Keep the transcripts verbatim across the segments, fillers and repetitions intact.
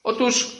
Otóż,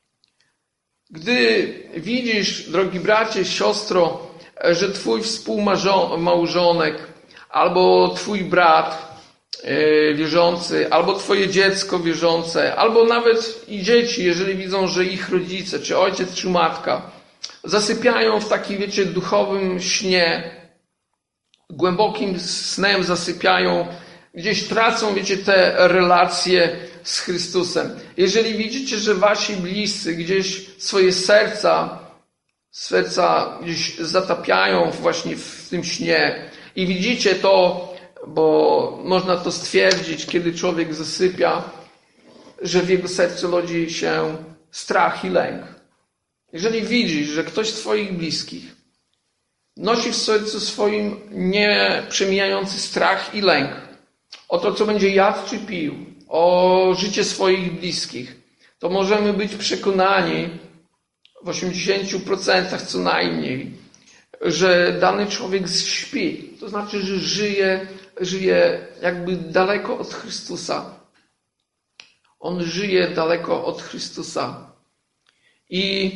gdy widzisz, drogi bracie, siostro, że twój współmałżonek, albo twój brat wierzący, albo twoje dziecko wierzące, albo nawet i dzieci, jeżeli widzą, że ich rodzice, czy ojciec, czy matka zasypiają w takim, wiecie, duchowym śnie, głębokim snem zasypiają, gdzieś tracą, wiecie, te relacje z Chrystusem. Jeżeli widzicie, że wasi bliscy gdzieś swoje serca, serca gdzieś zatapiają właśnie w tym śnie i widzicie to, bo można to stwierdzić, kiedy człowiek zasypia, że w jego sercu rodzi się strach i lęk. Jeżeli widzisz, że ktoś z twoich bliskich nosi w sercu swoim nieprzemijający strach i lęk o to, co będzie jadł czy pił, o życie swoich bliskich, to możemy być przekonani w osiemdziesięciu procentach co najmniej, że dany człowiek śpi. To znaczy, że żyje, żyje jakby daleko od Chrystusa. On żyje daleko od Chrystusa. I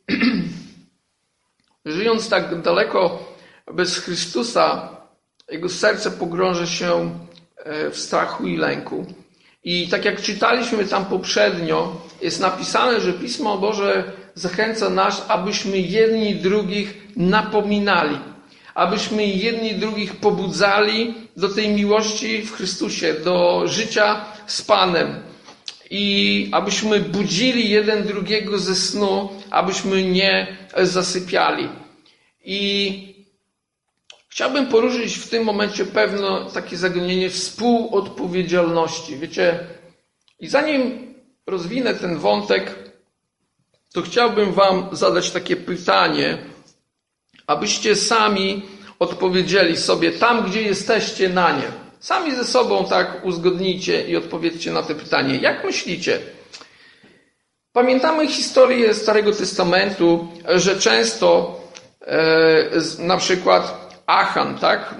żyjąc tak daleko bez Chrystusa, jego serce pogrąża się w strachu i lęku. I tak jak czytaliśmy tam poprzednio, jest napisane, że Pismo Boże zachęca nas, abyśmy jedni drugich napominali, abyśmy jedni drugich pobudzali do tej miłości w Chrystusie, do życia z Panem i abyśmy budzili jeden drugiego ze snu, abyśmy nie zasypiali. I chciałbym poruszyć w tym momencie pewne takie zagadnienie współodpowiedzialności. Wiecie, i zanim rozwinę ten wątek, to chciałbym wam zadać takie pytanie, abyście sami odpowiedzieli sobie tam, gdzie jesteście, na nie. Sami ze sobą tak uzgodnijcie i odpowiedzcie na to pytanie. Jak myślicie? Pamiętamy historię Starego Testamentu, że często e, na przykład Achan, tak?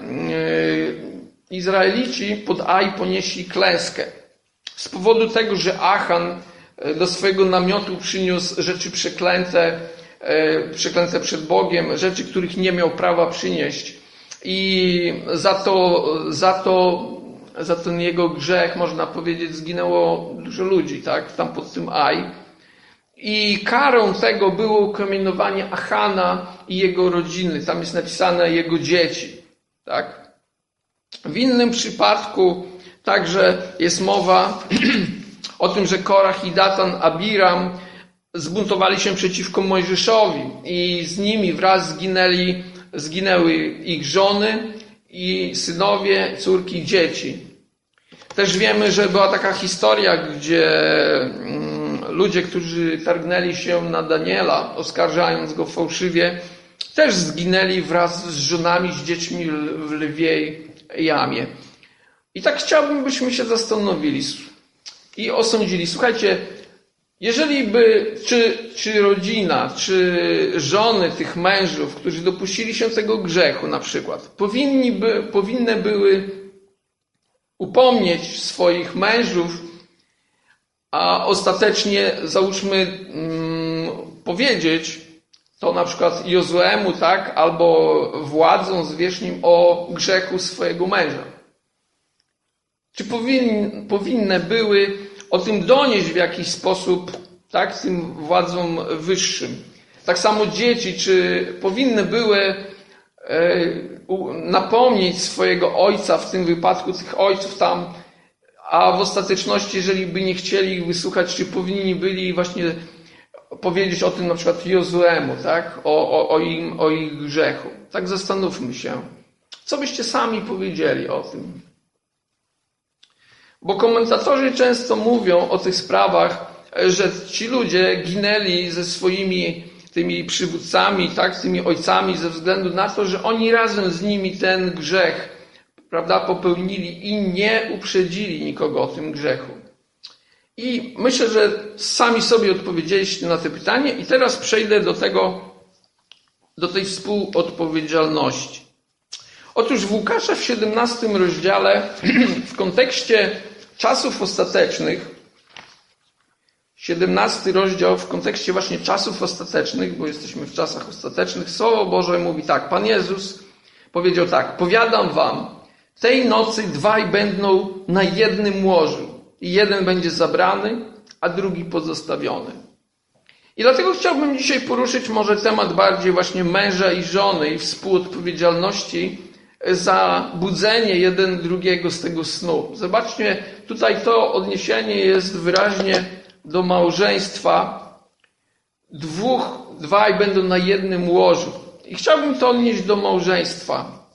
Izraelici pod Aj ponieśli klęskę. Z powodu tego, że Achan do swojego namiotu przyniósł rzeczy przeklęte, przeklęte przed Bogiem, rzeczy, których nie miał prawa przynieść. I za to, za to, za ten jego grzech, można powiedzieć, zginęło dużo ludzi, tak? Tam pod tym Aj. I karą tego było ukamienowanie Achana i jego rodziny. Tam jest napisane jego dzieci. Tak? W innym przypadku także jest mowa o tym, że Korach i Datan, Abiram zbuntowali się przeciwko Mojżeszowi i z nimi wraz zginęli, zginęły ich żony i synowie, córki, dzieci. Też wiemy, że była taka historia, gdzie ludzie, którzy targnęli się na Daniela, oskarżając go fałszywie, też zginęli wraz z żonami, z dziećmi w lwiej jamie. I tak chciałbym, byśmy się zastanowili i osądzili. Słuchajcie, jeżeli by, czy, czy rodzina, czy żony tych mężów, którzy dopuścili się tego grzechu na przykład, powinni by, powinny były upomnieć swoich mężów, a ostatecznie, załóżmy, mm, powiedzieć to na przykład Jozuemu, tak, albo władzom zwierzchnim o grzechu swojego męża. Czy powin, powinny były o tym donieść w jakiś sposób, tak, tym władzom wyższym. Tak samo dzieci, czy powinny były e, u, napomnieć swojego ojca, w tym wypadku tych ojców tam, a w ostateczności, jeżeli by nie chcieli ich wysłuchać, czy powinni byli właśnie powiedzieć o tym na przykład Jozuemu, tak? O, o, o, im, o ich grzechu. Tak zastanówmy się. Co byście sami powiedzieli o tym? Bo komentatorzy często mówią o tych sprawach, że ci ludzie ginęli ze swoimi tymi przywódcami, tak? Tymi ojcami ze względu na to, że oni razem z nimi ten grzech, prawda, popełnili i nie uprzedzili nikogo o tym grzechu. I myślę, że sami sobie odpowiedzieliście na to pytanie i teraz przejdę do tego, do tej współodpowiedzialności. Otóż w Łukasza w siedemnastym rozdziale w kontekście czasów ostatecznych siedemnasty rozdział w kontekście właśnie czasów ostatecznych, bo jesteśmy w czasach ostatecznych, Słowo Boże mówi tak, Pan Jezus powiedział tak, powiadam wam, tej nocy dwaj będą na jednym łożu i jeden będzie zabrany, a drugi pozostawiony. I dlatego chciałbym dzisiaj poruszyć może temat bardziej właśnie męża i żony i współodpowiedzialności za budzenie jeden drugiego z tego snu. Zobaczcie, tutaj to odniesienie jest wyraźnie do małżeństwa. Dwóch, dwaj będą na jednym łożu. I chciałbym to odnieść do małżeństwa.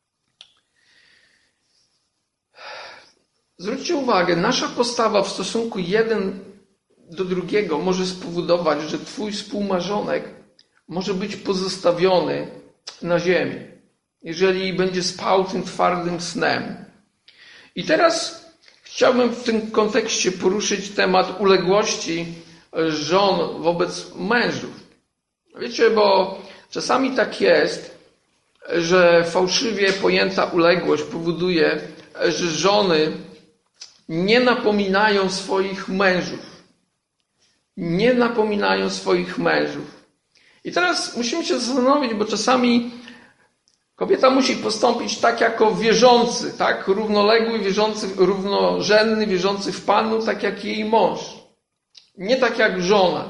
Zwróćcie uwagę, nasza postawa w stosunku jeden do drugiego może spowodować, że twój współmarzonek może być pozostawiony na ziemi, jeżeli będzie spał tym twardym snem. I teraz chciałbym w tym kontekście poruszyć temat uległości żon wobec mężów. Wiecie, bo czasami tak jest, że fałszywie pojęta uległość powoduje, że żony nie napominają swoich mężów. Nie napominają swoich mężów. I teraz musimy się zastanowić, bo czasami kobieta musi postąpić tak jako wierzący, tak? Równoległy wierzący, równorzędny wierzący w Panu, tak jak jej mąż. Nie tak jak żona.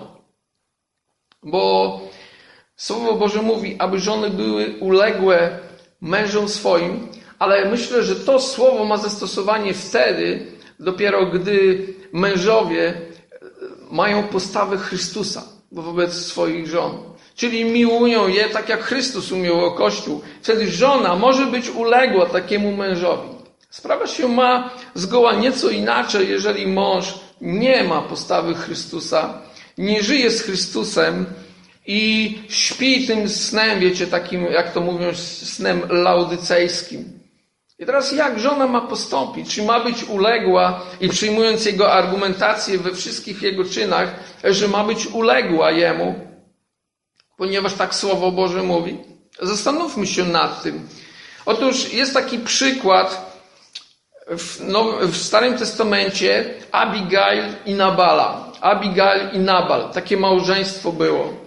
Bo Słowo Boże mówi, aby żony były uległe mężom swoim, ale myślę, że to słowo ma zastosowanie wtedy, dopiero gdy mężowie mają postawę Chrystusa wobec swoich żon. Czyli miłują je tak, jak Chrystus umiłował Kościół. Wtedy żona może być uległa takiemu mężowi. Sprawa się ma zgoła nieco inaczej, jeżeli mąż nie ma postawy Chrystusa, nie żyje z Chrystusem i śpi tym snem, wiecie, takim, jak to mówią, snem laodycejskim. I teraz jak żona ma postąpić? Czy ma być uległa i przyjmując jego argumentację we wszystkich jego czynach, że ma być uległa jemu, ponieważ tak Słowo Boże mówi? Zastanówmy się nad tym. Otóż jest taki przykład w, no, w Starym Testamencie Abigail i Nabala. Abigail i Nabal. Takie małżeństwo było.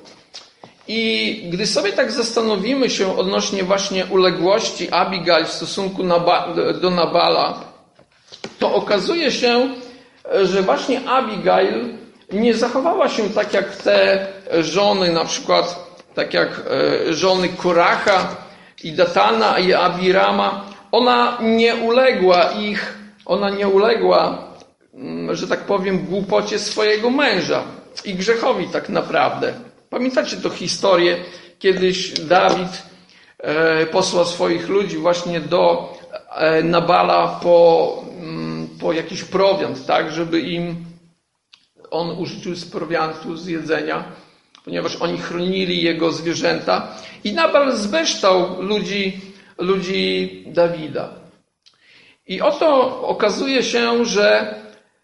I gdy sobie tak zastanowimy się odnośnie właśnie uległości Abigail w stosunku do Nabala, to okazuje się, że właśnie Abigail nie zachowała się tak jak te żony, na przykład tak jak żony Koracha i Datana i Abirama. Ona nie uległa ich, ona nie uległa, że tak powiem, głupocie swojego męża i grzechowi tak naprawdę. Pamiętacie tę historię? Kiedyś Dawid posłał swoich ludzi właśnie do Nabala po, po jakiś prowiant, tak, żeby im on użyczył z prowiantu, z jedzenia, ponieważ oni chronili jego zwierzęta. I Nabal zbeształ ludzi, ludzi Dawida. I oto okazuje się, że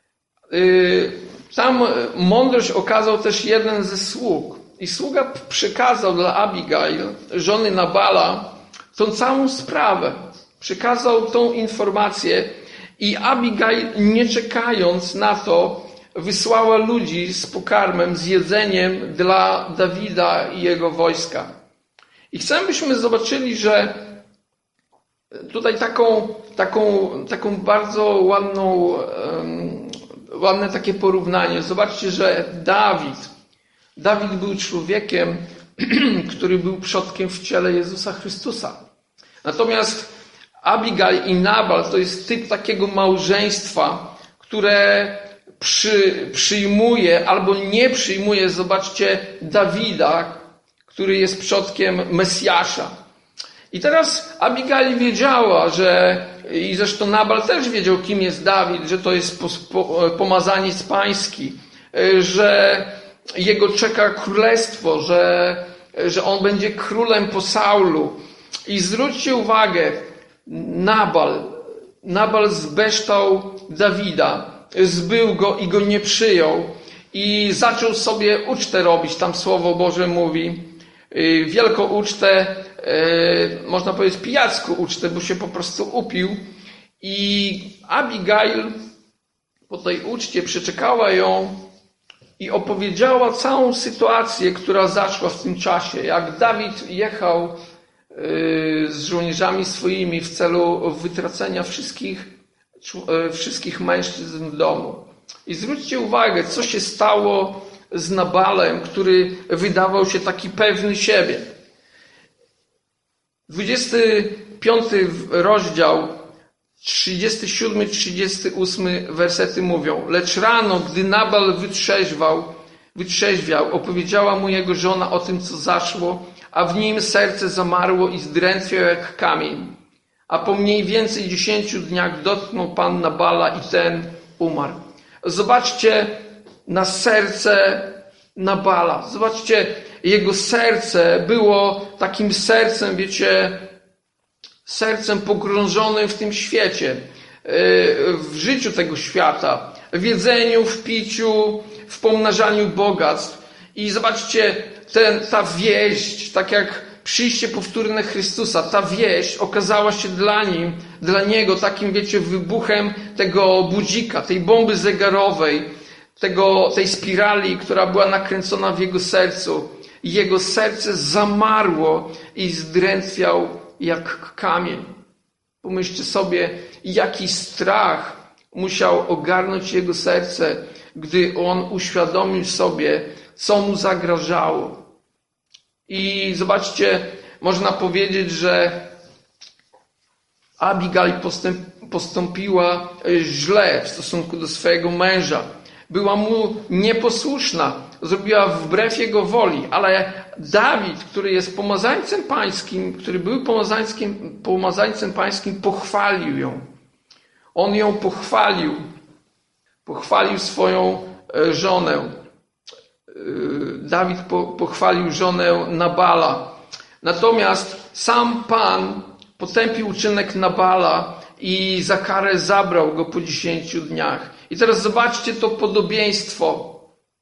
yy, tam mądrość okazał też jeden ze sług. I sługa przekazał dla Abigail, żony Nabala, tą całą sprawę. Przekazał tą informację i Abigail, nie czekając na to, wysłała ludzi z pokarmem, z jedzeniem dla Dawida i jego wojska. I chcę, byśmy zobaczyli, że tutaj taką, taką, taką bardzo ładną, um, ładne takie porównanie. Zobaczcie, że Dawid, Dawid był człowiekiem, który był przodkiem w ciele Jezusa Chrystusa. Natomiast Abigail i Nabal to jest typ takiego małżeństwa, które przy, przyjmuje albo nie przyjmuje, zobaczcie, Dawida, który jest przodkiem Mesjasza. I teraz Abigail wiedziała, że, i zresztą Nabal też wiedział, kim jest Dawid, że to jest pomazaniec pański, że jego czeka królestwo, że, że on będzie królem po Saulu. I zwróćcie uwagę, Nabal, Nabal zbeształ Dawida, zbył go i go nie przyjął i zaczął sobie ucztę robić, tam Słowo Boże mówi, wielką ucztę, można powiedzieć pijacką ucztę, bo się po prostu upił. I Abigail po tej uczcie przeczekała ją i opowiedziała całą sytuację, która zaszła w tym czasie. Jak Dawid jechał z żołnierzami swoimi w celu wytracenia wszystkich, wszystkich mężczyzn w domu. I zwróćcie uwagę, co się stało z Nabalem, który wydawał się taki pewny siebie. dwudziesty piąty rozdział, trzydziesty siódmy trzydziesty ósmy wersety mówią: lecz rano, gdy Nabal wytrzeźwał, wytrzeźwiał, opowiedziała mu jego żona o tym, co zaszło, a w nim serce zamarło i zdrętwiał jak kamień. A po mniej więcej dziesięciu dniach dotknął Pan Nabala i ten umarł. Zobaczcie na serce Nabala. Zobaczcie, jego serce było takim sercem, wiecie, sercem pogrążonym w tym świecie, w życiu tego świata, w jedzeniu, w piciu, w pomnażaniu bogactw. I zobaczcie, ten, ta wieść, tak jak przyjście powtórne Chrystusa, ta wieść okazała się dla nim, dla niego takim, wiecie, wybuchem tego budzika, tej bomby zegarowej, tego, tej spirali, która była nakręcona w jego sercu. I jego serce zamarło i zdrętwiał jak kamień. Pomyślcie sobie, jaki strach musiał ogarnąć jego serce, gdy on uświadomił sobie, co mu zagrażało. I zobaczcie, można powiedzieć, że Abigail postęp, postąpiła źle w stosunku do swojego męża. Była mu nieposłuszna, zrobiła wbrew jego woli, ale Dawid, który jest pomazańcem pańskim, który był pomazańcem, pomazańcem pańskim, pochwalił ją. On ją pochwalił. Pochwalił swoją żonę. Dawid pochwalił żonę Nabala. Natomiast sam Pan potępił uczynek Nabala i za karę zabrał go po dziesięciu dniach. I teraz zobaczcie to podobieństwo.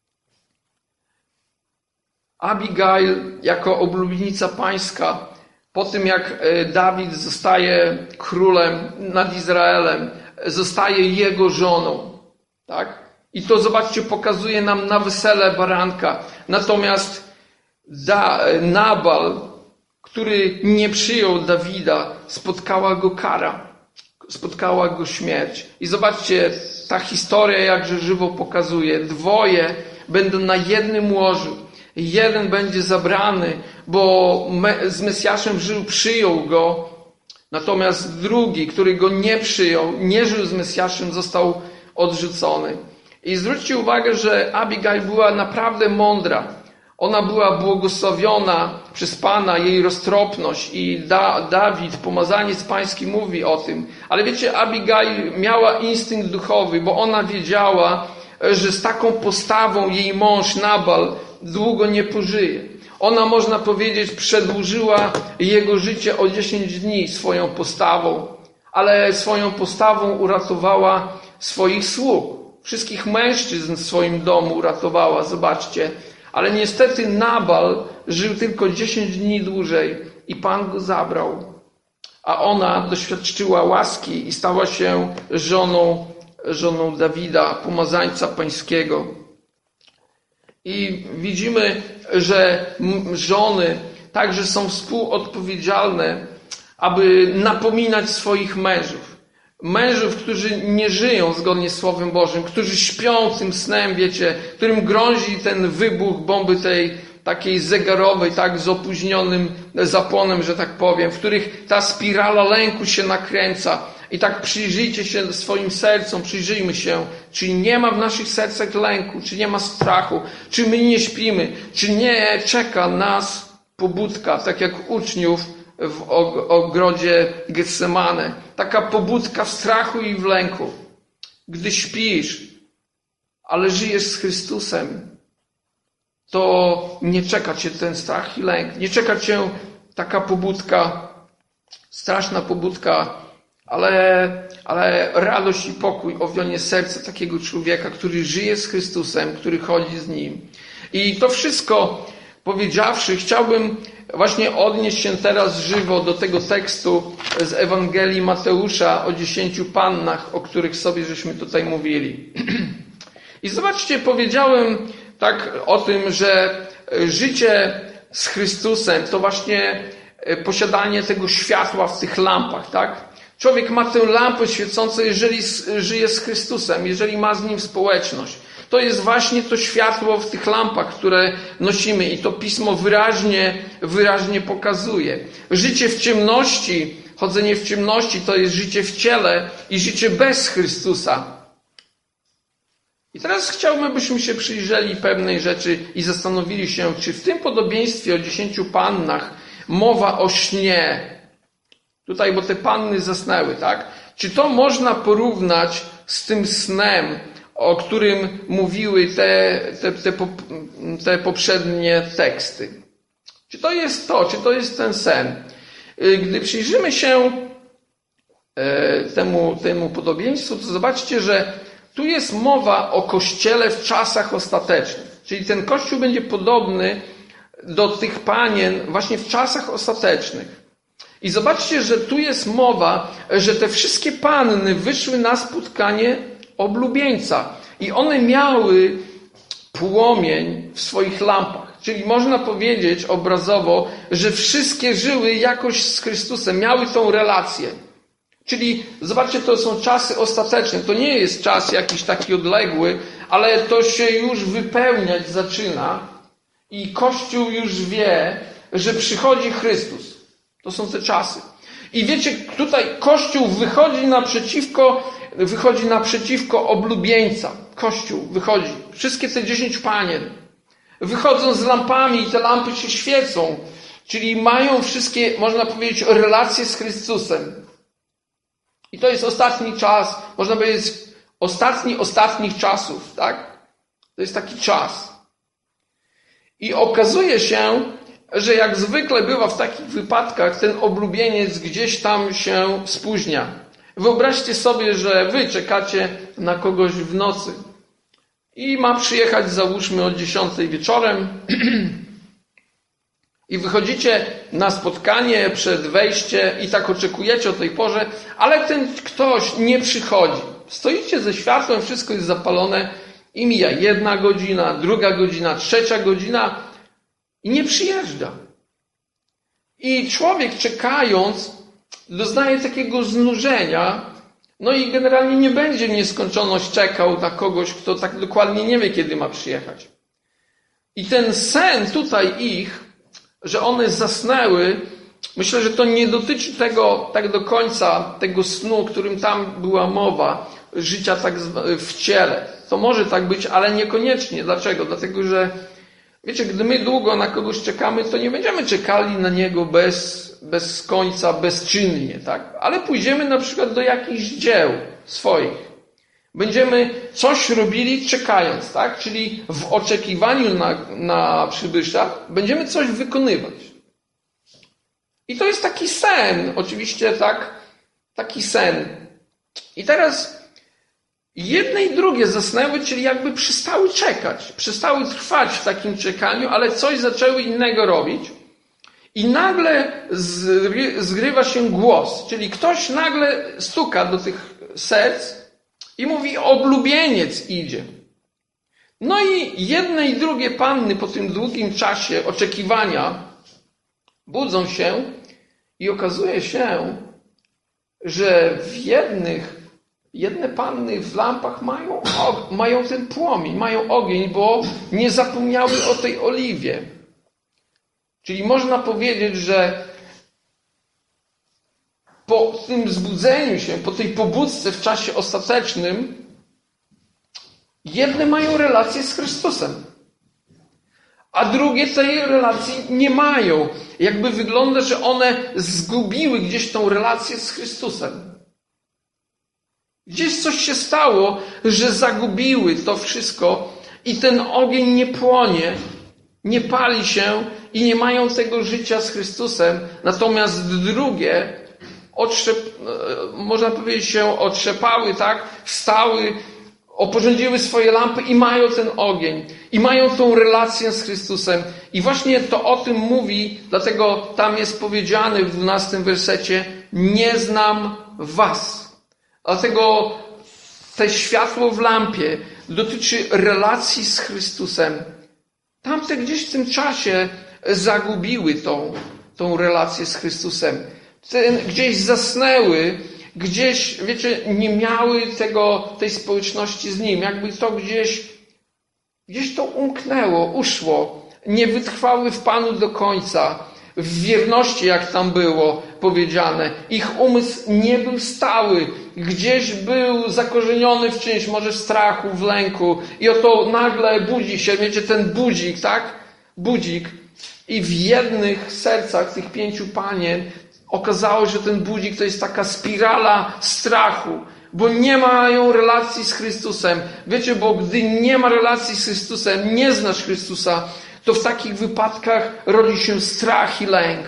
Abigail jako oblubienica pańska, po tym jak Dawid zostaje królem nad Izraelem, zostaje jego żoną. Tak? I to, zobaczcie, pokazuje nam na wesele baranka. Natomiast da, Nabal, który nie przyjął Dawida, spotkała go kara. Spotkała go śmierć. I zobaczcie, ta historia jakże żywo pokazuje. Dwoje będą na jednym łożu. Jeden będzie zabrany, bo z Mesjaszem żył, przyjął go. Natomiast drugi, który go nie przyjął, nie żył z Mesjaszem, został odrzucony. I zwróćcie uwagę, że Abigail była naprawdę mądra. Ona była błogosławiona przez Pana, jej roztropność i da, Dawid, pomazaniec pański, mówi o tym. Ale wiecie, Abigail miała instynkt duchowy, bo ona wiedziała, że z taką postawą jej mąż Nabal długo nie pożyje. Ona, można powiedzieć, przedłużyła jego życie o dziesięć dni swoją postawą, ale swoją postawą uratowała swoich sług. Wszystkich mężczyzn w swoim domu uratowała, zobaczcie. Ale niestety Nabal żył tylko dziesięć dni dłużej i Pan go zabrał. A ona doświadczyła łaski i stała się żoną, żoną Dawida, pomazańca pańskiego. I widzimy, że żony także są współodpowiedzialne, aby napominać swoich mężów. Mężów, którzy nie żyją zgodnie z Słowem Bożym, którzy śpią tym snem, wiecie, którym grozi ten wybuch bomby tej takiej zegarowej, tak, z opóźnionym zapłonem, że tak powiem, w których ta spirala lęku się nakręca. I tak przyjrzyjcie się swoim sercom, przyjrzyjmy się, czy nie ma w naszych sercach lęku, czy nie ma strachu, czy my nie śpimy, czy nie czeka nas pobudka, tak jak uczniów w ogrodzie Getsemane. Taka pobudka w strachu i w lęku. Gdy śpisz, ale żyjesz z Chrystusem, to nie czeka cię ten strach i lęk. Nie czeka cię taka pobudka, straszna pobudka, ale, ale radość i pokój owionie serce takiego człowieka, który żyje z Chrystusem, który chodzi z Nim. I to wszystko powiedziawszy, chciałbym właśnie odnieść się teraz żywo do tego tekstu z Ewangelii Mateusza o dziesięciu pannach, o których sobie żeśmy tutaj mówili. I zobaczcie, powiedziałem tak o tym, że życie z Chrystusem to właśnie posiadanie tego światła w tych lampach, tak? Człowiek ma tę lampę świecącą, jeżeli żyje z Chrystusem, jeżeli ma z Nim społeczność. To jest właśnie to światło w tych lampach, które nosimy i to Pismo wyraźnie, wyraźnie pokazuje. Życie w ciemności, chodzenie w ciemności to jest życie w ciele i życie bez Chrystusa. I teraz chciałbym, abyśmy się przyjrzeli pewnej rzeczy i zastanowili się, czy w tym podobieństwie o dziesięciu pannach mowa o śnie. Tutaj, bo te panny zasnęły, tak? Czy to można porównać z tym snem, o którym mówiły te, te, te, te poprzednie teksty? Czy to jest to? Czy to jest ten sen? Gdy przyjrzymy się temu, temu podobieństwu, to zobaczcie, że tu jest mowa o Kościele w czasach ostatecznych. Czyli ten Kościół będzie podobny do tych panien właśnie w czasach ostatecznych. I zobaczcie, że tu jest mowa, że te wszystkie panny wyszły na spotkanie oblubieńca. I one miały płomień w swoich lampach. Czyli można powiedzieć obrazowo, że wszystkie żyły jakoś z Chrystusem, miały tą relację. Czyli zobaczcie, to są czasy ostateczne. To nie jest czas jakiś taki odległy, ale to się już wypełniać zaczyna i Kościół już wie, że przychodzi Chrystus. To są te czasy. I wiecie, tutaj Kościół wychodzi naprzeciwko, wychodzi naprzeciwko oblubieńca. Kościół wychodzi. Wszystkie te dziesięć panien wychodzą z lampami i te lampy się świecą. Czyli mają wszystkie, można powiedzieć, relacje z Chrystusem. I to jest ostatni czas, można powiedzieć, ostatni ostatnich czasów, tak? To jest taki czas. I okazuje się, że jak zwykle bywa w takich wypadkach, ten oblubieniec gdzieś tam się spóźnia. Wyobraźcie sobie, że wy czekacie na kogoś w nocy i ma przyjechać, załóżmy, o dziesiątej wieczorem i wychodzicie na spotkanie przed wejściem i tak oczekujecie o tej porze, ale ten ktoś nie przychodzi. Stoicie ze światłem, wszystko jest zapalone i mija jedna godzina, druga godzina, trzecia godzina i nie przyjeżdża. I człowiek czekając doznaje takiego znużenia, no i generalnie nie będzie w nieskończoność czekał na kogoś, kto tak dokładnie nie wie, kiedy ma przyjechać. I ten sen tutaj ich, że one zasnęły, myślę, że to nie dotyczy tego tak do końca, tego snu, o którym tam była mowa, życia tak w ciele. To może tak być, ale niekoniecznie. Dlaczego? Dlatego, że wiecie, gdy my długo na kogoś czekamy, to nie będziemy czekali na niego bez, bez końca, bezczynnie, tak? Ale pójdziemy na przykład do jakichś dzieł swoich. Będziemy coś robili czekając, tak? Czyli w oczekiwaniu na, na przybysza będziemy coś wykonywać. I to jest taki sen, oczywiście, tak? Taki sen. I teraz jedne i drugie zasnęły, czyli jakby przestały czekać. Przestały trwać w takim czekaniu, ale coś zaczęły innego robić. I nagle zgrywa się głos, czyli ktoś nagle stuka do tych serc i mówi, oblubieniec idzie. No i jedne i drugie panny po tym długim czasie oczekiwania budzą się i okazuje się, że w jednych, jedne panny w lampach mają, mają ten płomień, mają ogień, bo nie zapomniały o tej oliwie. Czyli można powiedzieć, że po tym zbudzeniu się, po tej pobudce w czasie ostatecznym, jedne mają relację z Chrystusem, a drugie tej relacji nie mają. Jakby wygląda, że one zgubiły gdzieś tą relację z Chrystusem. Gdzieś coś się stało, że zagubiły to wszystko i ten ogień nie płonie, nie pali się i nie mają tego życia z Chrystusem. Natomiast drugie, otrzep, można powiedzieć, się otrzepały, tak? Wstały, oporządziły swoje lampy i mają ten ogień. I mają tą relację z Chrystusem. I właśnie to o tym mówi, dlatego tam jest powiedziane w dwunastym wersecie, nie znam was. Dlatego te światło w lampie dotyczy relacji z Chrystusem. Tamte gdzieś w tym czasie zagubiły tą, tą relację z Chrystusem. Ten, gdzieś zasnęły, gdzieś, wiecie, nie miały tego, tej społeczności z Nim. Jakby to gdzieś, gdzieś to umknęło, uszło. Nie wytrwały w Panu do końca. W wierności, jak tam było powiedziane. Ich umysł nie był stały. Gdzieś był zakorzeniony w czymś, może w strachu, w lęku. I oto nagle budzi się, wiecie, ten budzik, tak? Budzik. I w jednych sercach tych pięciu panien okazało się, że ten budzik to jest taka spirala strachu. Bo nie mają relacji z Chrystusem. Wiecie, bo gdy nie ma relacji z Chrystusem, nie znasz Chrystusa, to w takich wypadkach rodzi się strach i lęk.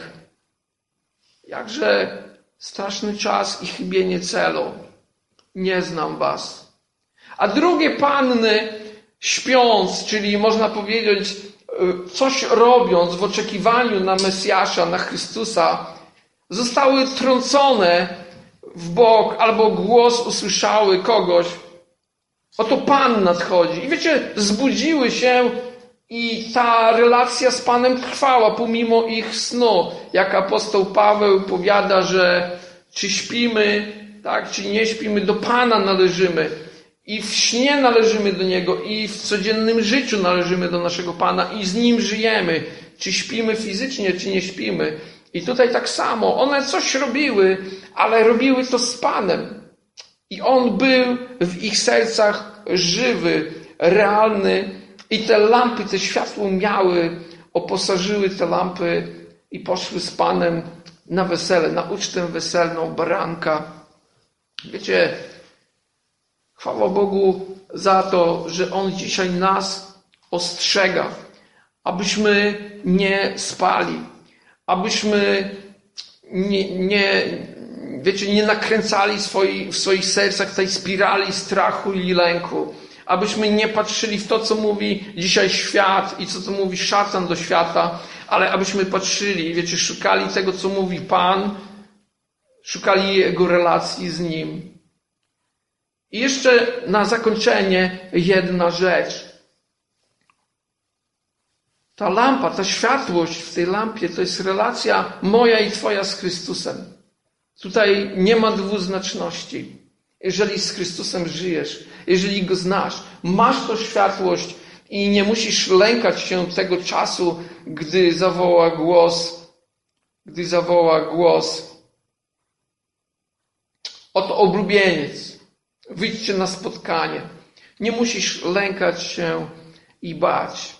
Jakże straszny czas i chybienie celu. Nie znam was. A drugie panny, śpiąc, czyli można powiedzieć, coś robiąc w oczekiwaniu na Mesjasza, na Chrystusa, zostały trącone w bok albo głos usłyszały kogoś. Oto Pan nadchodzi. I wiecie, zbudziły się i ta relacja z Panem trwała pomimo ich snu. Jak apostoł Paweł powiada, że czy śpimy, tak, czy nie śpimy, do Pana należymy. I w śnie należymy do Niego, i w codziennym życiu należymy do naszego Pana i z Nim żyjemy. Czy śpimy fizycznie, czy nie śpimy. I tutaj tak samo. One coś robiły, ale robiły to z Panem. I On był w ich sercach żywy, realny. I te lampy, te światło miały, oposażyły te lampy i poszły z Panem na wesele, na ucztę weselną baranka. Wiecie, chwała Bogu za to, że On dzisiaj nas ostrzega, abyśmy nie spali, abyśmy nie, nie wiecie, nie nakręcali swoi, w swoich sercach tej spirali strachu i lęku. Abyśmy nie patrzyli w to, co mówi dzisiaj świat i co to mówi szatan do świata, ale abyśmy patrzyli, wiecie, szukali tego, co mówi Pan, szukali Jego relacji z Nim. I jeszcze na zakończenie jedna rzecz. Ta lampa, ta światłość w tej lampie to jest relacja moja i Twoja z Chrystusem. Tutaj nie ma dwuznaczności. Jeżeli z Chrystusem żyjesz, jeżeli Go znasz, masz tą światłość i nie musisz lękać się tego czasu, gdy zawoła głos, gdy zawoła głos. Oto oblubieniec, wyjdźcie na spotkanie. Nie musisz lękać się i bać,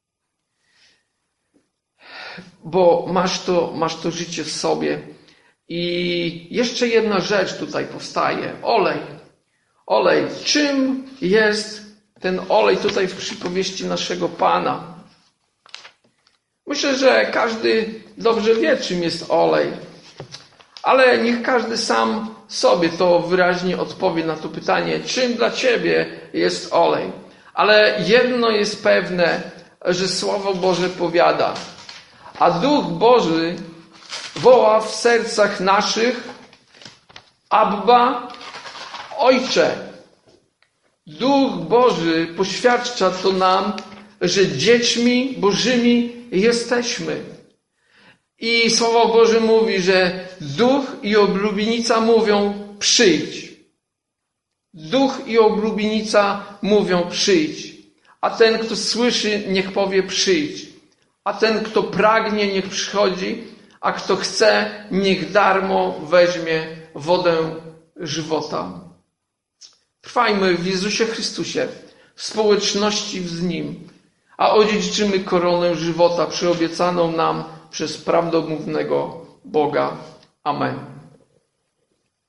bo masz to, masz to życie w sobie. I jeszcze jedna rzecz tutaj powstaje. Olej. Olej. Czym jest ten olej tutaj w przypowieści naszego Pana? Myślę, że każdy dobrze wie, czym jest olej. Ale niech każdy sam sobie to wyraźnie odpowie na to pytanie, czym dla Ciebie jest olej. Ale jedno jest pewne, że Słowo Boże powiada, a Duch Boży woła w sercach naszych, Abba, Ojcze. Duch Boży poświadcza to nam, że dziećmi Bożymi jesteśmy. I Słowo Boże mówi, że Duch i oblubienica mówią przyjdź. Duch i oblubienica mówią przyjdź. A ten, kto słyszy, niech powie przyjdź. A ten, kto pragnie, niech przychodzi. A kto chce, niech darmo weźmie wodę żywota. Trwajmy w Jezusie Chrystusie, w społeczności z Nim, a odziedziczymy koronę żywota przyobiecaną nam przez prawdomównego Boga. Amen.